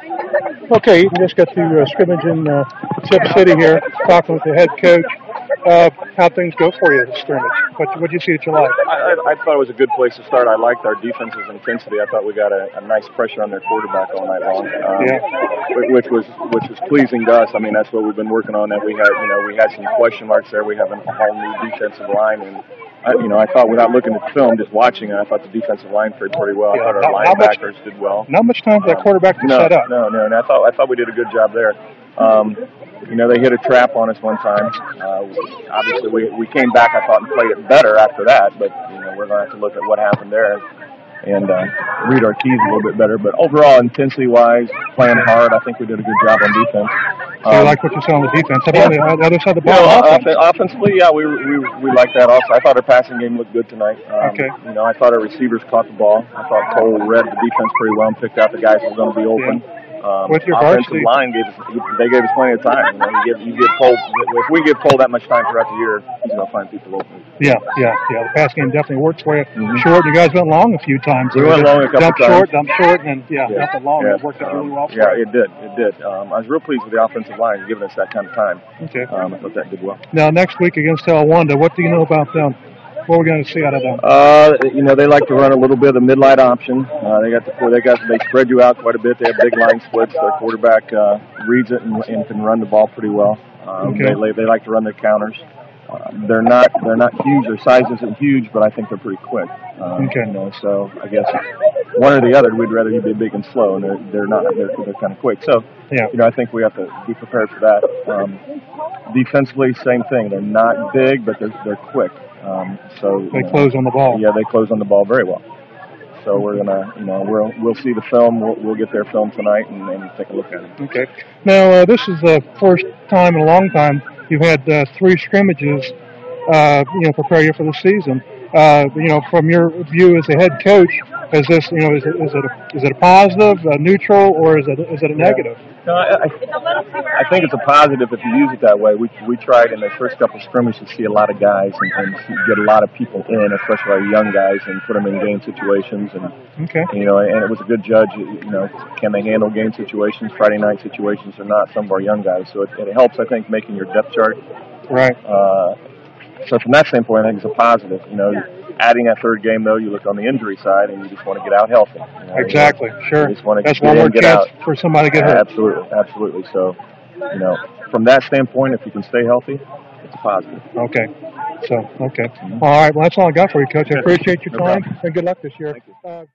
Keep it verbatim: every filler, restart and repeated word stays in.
Okay, you just got through uh, scrimmage in uh, Tip City here, talking with the head coach. Uh, how things go for you at the scrimmage? What what did you see that you liked? I, I, I thought it was a good place to start. I liked our defense's intensity. I thought we got a, a nice pressure on their quarterback all night long, um, Yeah. which was which was pleasing to us. I mean, that's what we've been working on. That we had, you know, we had some question marks there. We have a whole new defensive line, and I, you know, I thought without looking at the film, just watching it, I thought the defensive line fared pretty well. Yeah, I thought our not, not linebackers much, did well. Not much time for that quarterback to no, set up. No, no, and I thought I thought we did a good job there. Um, you know, they hit a trap on us one time. Uh, obviously, we we came back, I thought, and played it better after that. But you know, we're going to have to look at what happened there and uh, read our keys a little bit better. But overall, intensity-wise, playing hard, I think we did a good job on defense. So um, you like what you saw on the defense? How about yeah. the other side of the ball? You know, offense? Offensively, yeah, we we we like that also. I thought our passing game looked good tonight. Um, okay. You know, I thought our receivers caught the ball. I thought Cole read the defense pretty well and picked out the guys who were going to be open. Yeah. Um, With your offensive varsity line gave us, they gave us plenty of time. You know, you give you give Cole, if we give Cole that much time throughout the year, he's going to find people open. Yeah, yeah, yeah. The pass game definitely works for you. Mm-hmm. Short, you guys went long a few times. We went long a couple dump times. Short, dump short, and then yeah, yeah. dump long. Yeah. It worked out um, really well for Yeah, you. it did. It did. Um, I was real pleased with the offensive line giving us that kind of time. Okay. Um, I thought that did well. Now next week against Talawanda, what do you know about them? What we're going to see out of them? Uh, you know, they like to run a little bit of the mid-light option. Uh, they got the, they got they spread you out quite a bit. They have big line splits. Their quarterback uh, reads it and, and can run the ball pretty well. Um, okay. They they like to run their counters. Uh, they're not they're not huge. Their size isn't huge, but I think they're pretty quick. Um, okay. You know, so I guess one or the other. We'd rather you be big and slow, and they're they're not. They're they're kind of quick. So yeah. You know, I think we have to be prepared for that. Um, defensively, same thing. They're not big, but they're they're quick. Um, so they you know, close on the ball. Yeah, they close on the ball very well. So we're gonna, you know, we'll we'll see the film. We'll, we'll get their film tonight and, and take a look at it. Okay. Now uh, this is the first time in a long time you've had uh, three scrimmages, uh, you know, prepare you for the season. Uh, you know, from your view as a head coach, is this, you know, is it is it a, is it a positive, a neutral, or is it is it a negative? No, I, I, I think it's a positive if you use it that way. We we tried in the first couple of scrimmages to see a lot of guys and, and get a lot of people in, especially our young guys, and put them in game situations. And okay. You know, and it was a good judge. You know, can they handle game situations, Friday night situations, or not? Some of our young guys. So it, it helps, I think, making your depth chart. Right. Uh, so from that standpoint, I think it's a positive. You know, adding that third game though, you look on the injury side, and you just want to get out healthy. You know, exactly. You sure. You just want to That's get one in, more get chance out. for somebody to get yeah, hurt. Absolutely, absolutely. So, you know, from that standpoint, if you can stay healthy, it's a positive. Okay. So, okay. Mm-hmm. All right. Well, that's all I got for you, Coach. I appreciate your no time, problem. and good luck this year. Thank you. Uh,